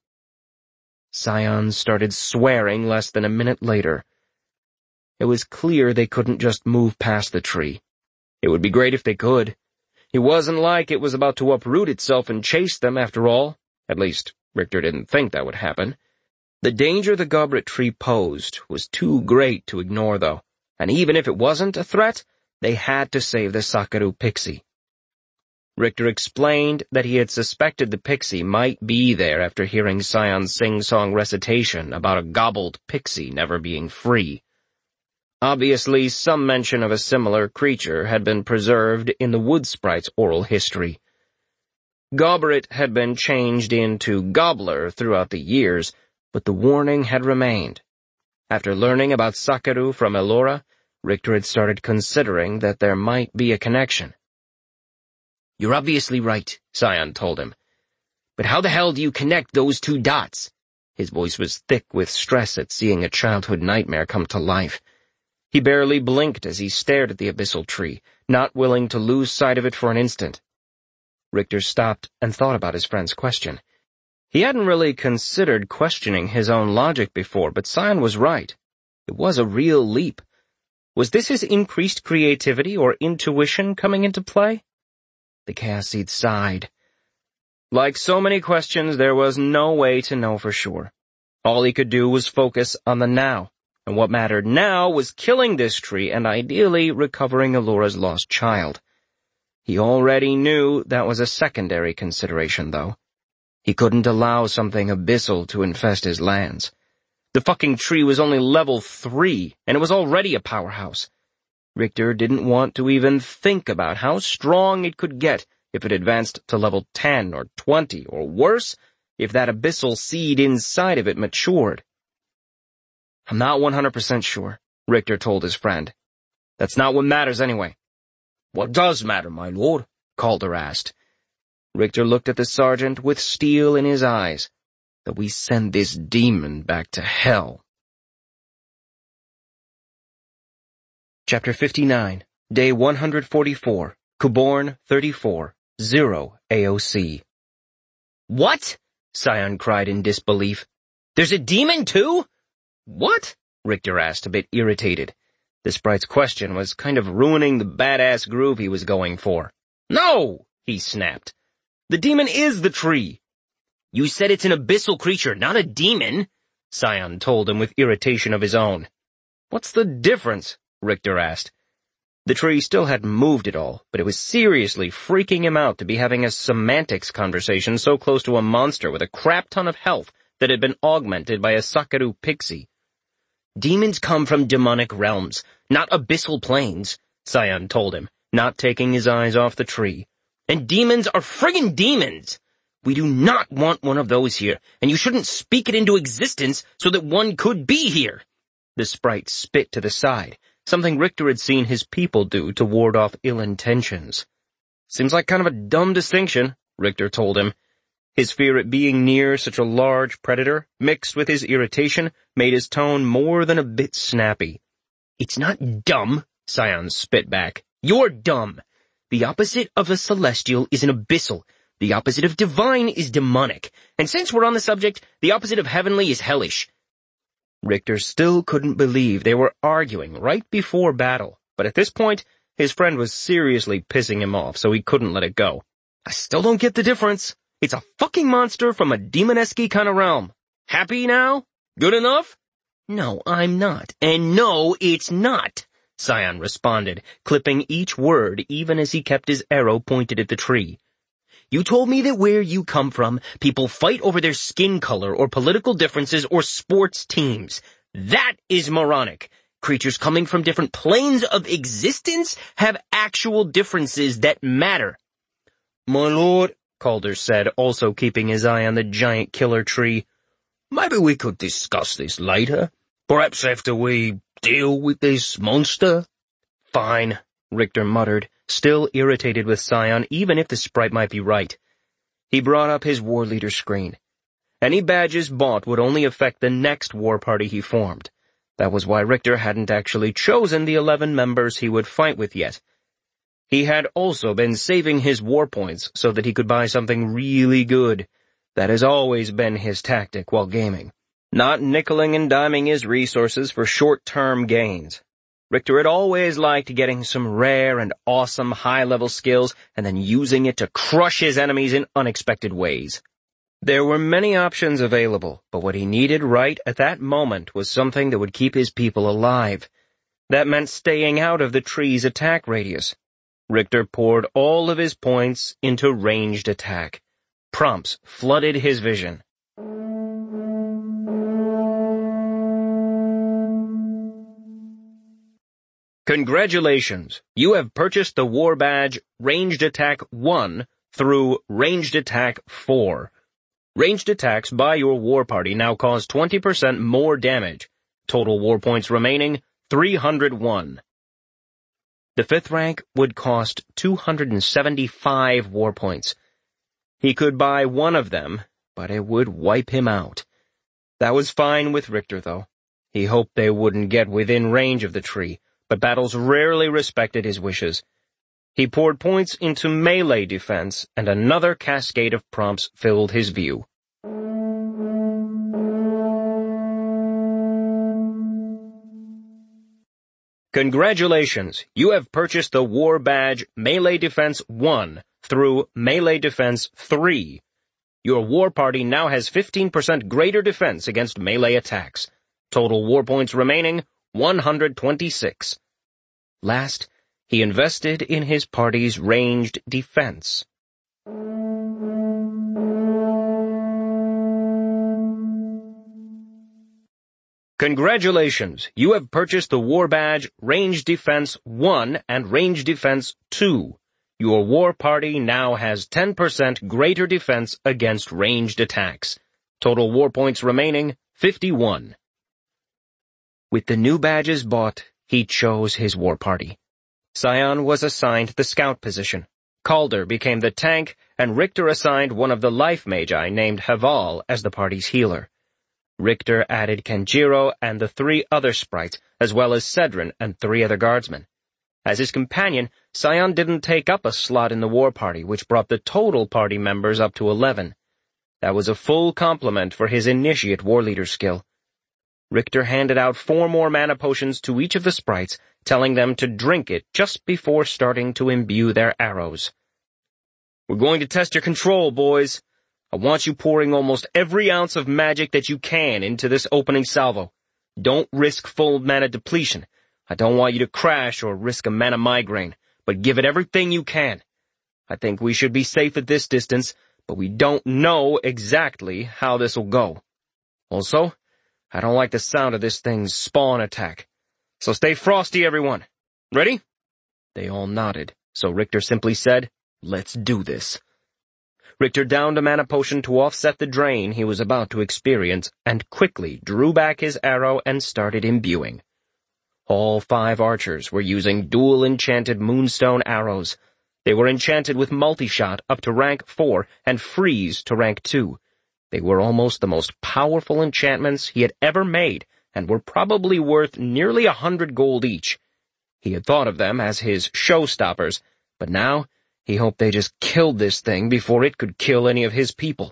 Sion started swearing less than a minute later. It was clear they couldn't just move past the tree. It would be great if they could. It wasn't like it was about to uproot itself and chase them, after all. At least, Richter didn't think that would happen. The danger the goblet tree posed was too great to ignore, though, and even if it wasn't a threat, they had to save the Sakaru pixie. Richter explained that he had suspected the pixie might be there after hearing Sion's sing-song recitation about a gobbled pixie never being free. Obviously, some mention of a similar creature had been preserved in the Wood Sprite's oral history. Goblet had been changed into Gobbler throughout the years, but the warning had remained. After learning about Sakaru from Elora, Richter had started considering that there might be a connection. "You're obviously right," Sion told him. "But how the hell do you connect those two dots?" His voice was thick with stress at seeing a childhood nightmare come to life. He barely blinked as he stared at the abyssal tree, not willing to lose sight of it for an instant. Richter stopped and thought about his friend's question. He hadn't really considered questioning his own logic before, but Sion was right. It was a real leap. Was this his increased creativity or intuition coming into play? The Chaos Seed sighed. Like so many questions, there was no way to know for sure. All he could do was focus on the now, and what mattered now was killing this tree and ideally recovering Elora's lost child. He already knew that was a secondary consideration, though. He couldn't allow something abyssal to infest his lands. The fucking tree was only level 3, and it was already a powerhouse. Richter didn't want to even think about how strong it could get if it advanced to level 10 or 20, or worse, if that abyssal seed inside of it matured. "I'm not 100% sure," Richter told his friend. "That's not what matters anyway." "What does matter, my lord?" Calder asked. Richter looked at the sergeant with steel in his eyes. "That we send this demon back to hell." Chapter 59, Day 144, Kuborn 34, 0 AOC. "What?" Sion cried in disbelief. "There's a demon too?" "What?" Richter asked, a bit irritated. The sprite's question was kind of ruining the badass groove he was going for. "No!" he snapped. "The demon is the tree." "You said it's an abyssal creature, not a demon," Sion told him with irritation of his own. "What's the difference?" Richter asked. The tree still hadn't moved at all, but it was seriously freaking him out to be having a semantics conversation so close to a monster with a crap ton of health that had been augmented by a Sakaru pixie. "Demons come from demonic realms, not abyssal planes," Sion told him, not taking his eyes off the tree. "And demons are friggin' demons! We do not want one of those here, and you shouldn't speak it into existence so that one could be here." The sprite spit to the side, something Richter had seen his people do to ward off ill intentions. "Seems like kind of a dumb distinction," Richter told him. His fear at being near such a large predator, mixed with his irritation, made his tone more than a bit snappy. "It's not dumb," Sion spit back. "You're dumb. The opposite of a celestial is an abyssal. The opposite of divine is demonic. And since we're on the subject, the opposite of heavenly is hellish." Richter still couldn't believe they were arguing right before battle, but at this point, his friend was seriously pissing him off, so he couldn't let it go. "I still don't get the difference. It's a fucking monster from a demonesque kind of realm. Happy now? Good enough?" "No, I'm not. And no, it's not," Sion responded, clipping each word even as he kept his arrow pointed at the tree. "You told me that where you come from, people fight over their skin color or political differences or sports teams. That is moronic. Creatures coming from different planes of existence have actual differences that matter. My lord, Calder said, also keeping his eye on the giant killer tree, maybe we could discuss this later. Perhaps after we deal with this monster? Fine, Richter muttered, still irritated with Scion, even if the sprite might be right. He brought up his war leader screen. Any badges bought would only affect the next war party he formed. That was why Richter hadn't actually chosen the 11 members he would fight with yet. He had also been saving his war points so that he could buy something really good. That has always been his tactic while gaming. Not nickeling and diming his resources for short-term gains. Richter had always liked getting some rare and awesome high-level skills and then using it to crush his enemies in unexpected ways. There were many options available, but what he needed right at that moment was something that would keep his people alive. That meant staying out of the tree's attack radius. Richter poured all of his points into ranged attack. Prompts flooded his vision. Congratulations! You have purchased the War Badge Ranged Attack 1 through Ranged Attack 4. Ranged attacks by your war party now cause 20% more damage. Total war points remaining, 301. The 5th rank would cost 275 war points. He could buy one of them, but it would wipe him out. That was fine with Richter, though. He hoped they wouldn't get within range of the tree, but battles rarely respected his wishes. He poured points into melee defense, and another cascade of prompts filled his view. Congratulations! You have purchased the War Badge Melee Defense 1 through Melee Defense 3. Your war party now has 15% greater defense against melee attacks. Total war points remaining, 126. Last, he invested in his party's ranged defense. Congratulations! You have purchased the War Badge Ranged Defense 1 and Ranged Defense 2. Your war party now has 10% greater defense against ranged attacks. Total war points remaining, 51. With the new badges bought, he chose his war party. Scion was assigned the scout position. Calder became the tank, and Richter assigned one of the life magi named Haval as the party's healer. Richter added Kenjiro and the 3 other sprites, as well as Cedrin and 3 other guardsmen. As his companion, Scion didn't take up a slot in the war party, which brought the total party members up to 11. That was a full complement for his initiate war leader skill. Richter handed out 4 more mana potions to each of the sprites, telling them to drink it just before starting to imbue their arrows. We're going to test your control, boys. I want you pouring almost every ounce of magic that you can into this opening salvo. Don't risk full mana depletion. I don't want you to crash or risk a mana migraine, but give it everything you can. I think we should be safe at this distance, but we don't know exactly how this will go. Also, I don't like the sound of this thing's spawn attack. So stay frosty, everyone. Ready? They all nodded, so Richter simply said, "Let's do this." Richter downed a mana potion to offset the drain he was about to experience, and quickly drew back his arrow and started imbuing. All 5 archers were using dual enchanted moonstone arrows. They were enchanted with multi-shot up to rank 4 and freeze to rank 2. They were almost the most powerful enchantments he had ever made, and were probably worth nearly 100 gold each. He had thought of them as his showstoppers, but now he hoped they just killed this thing before it could kill any of his people.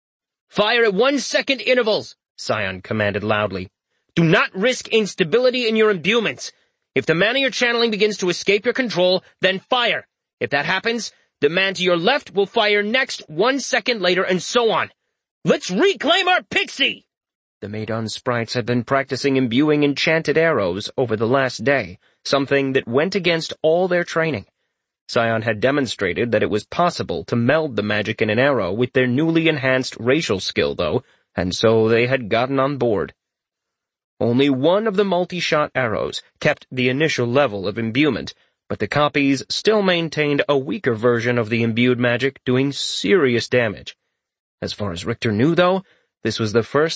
"Fire at 1-second intervals," Scion commanded loudly. "Do not risk instability in your imbuements. If the mana you're channeling begins to escape your control, then fire. If that happens, the man to your left will fire next 1 second later, and so on. Let's reclaim our pixie!" The Maidon sprites had been practicing imbuing enchanted arrows over the last day, something that went against all their training. Scion had demonstrated that it was possible to meld the magic in an arrow with their newly enhanced racial skill, though, and so they had gotten on board. Only one of the multi-shot arrows kept the initial level of imbuement, but the copies still maintained a weaker version of the imbued magic, doing serious damage. As far as Richter knew, though, this was the first